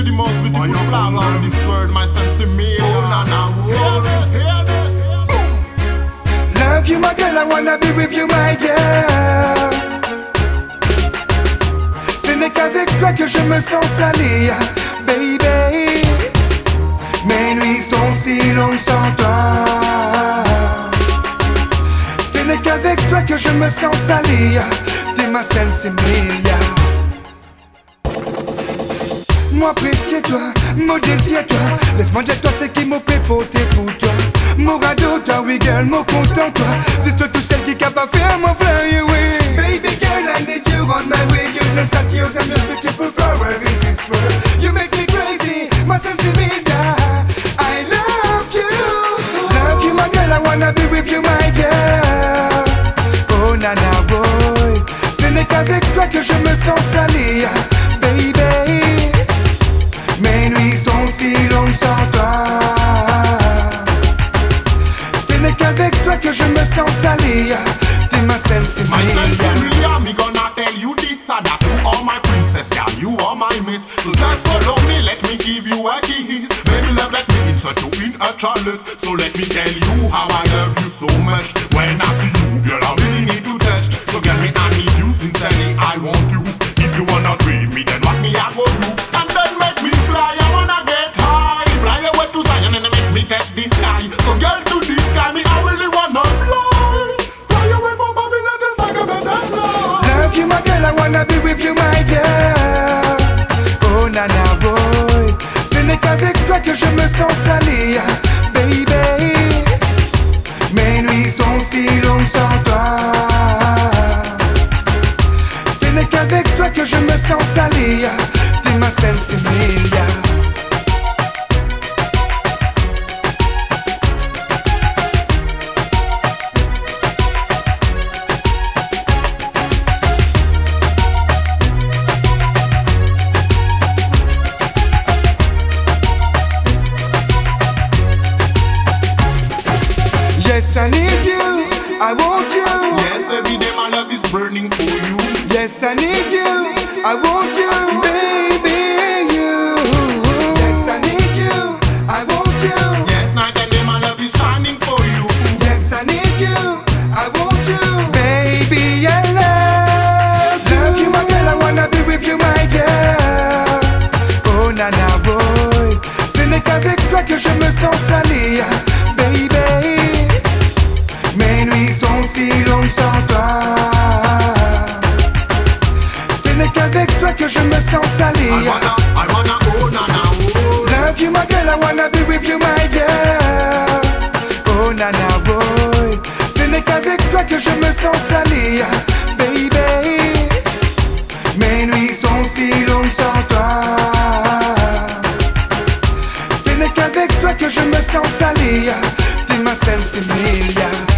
the most beautiful flower of this world, my sense me. Oh, Nana, hear this. Love you, my girl, I wanna be with you, my girl. Ce n'est qu'avec toi que je me sens sali, baby. Mes nuits sont si longues sans toi. Ce n'est qu'avec toi que je me sens sali. T'es ma sensimilia. Moi apprécier toi, mon désir toi. Laisse-moi dire toi ce qui m'a prépoté pour toi. Mon radeau toi, oui girl, mon content toi. C'est toi tout seul qui capable faire mon fly away. Baby girl, I need you on my way. You know that you're the most beautiful flower in this world. You make me crazy, my sensibility. I love you, my girl, I wanna be with you, my girl. Oh nana boy, ce n'est qu'avec toi que je me sens sali, baby. Mes nuits sont si longues sans toi. Ce n'est qu'avec toi que je me sens sali. T'es ma sensimilia. My sensimilia, me gonna tell you this or that. You are my princess, girl, you are my miss. So just follow me, let me give you a kiss. Baby love, let me insert you in a chalice. So let me tell you how I love you so much. When I see you, girl, I really need to touch. So girl, me I need you, sincerely I want you. If you wanna breathe me, then what me I go do? And then make me fly, I wanna get high. Fly away to Zion and make me touch the sky. So girl, to the sky, me I really wanna fly. Fly away from Babylon, the saga better fly. Love you, my girl, I wanna be with you, my girl. Oh nana boy, ce n'est qu'avec toi que je me sens sali, baby. Mes nuits sont si longues sans toi. Ce n'est qu'avec toi que je me sens sali. T'es ma sensimilia. Yes, I need you, I want you. Yes, every day my love is burning for you. Yes, I need you, I want you, baby, you. Yes, I need you, I want you. Yes, night and day my love is shining for you. Yes, I need you, I want you, baby, I love you, my girl, I wanna be with you, my girl. Oh nana boy, ce n'est qu'avec toi que je me sens sali, baby. Mes nuits sont si longues sans toi. Ce n'est qu'avec toi que je me sens sali. I wanna, oh nana, oh. Love you, my girl, I wanna be with you, my girl. Oh nana boy, ce n'est qu'avec toi que je me sens sali, baby. Mes nuits sont si longues sans toi. Ce n'est qu'avec toi que je me sens sali. T'es ma sensimilia.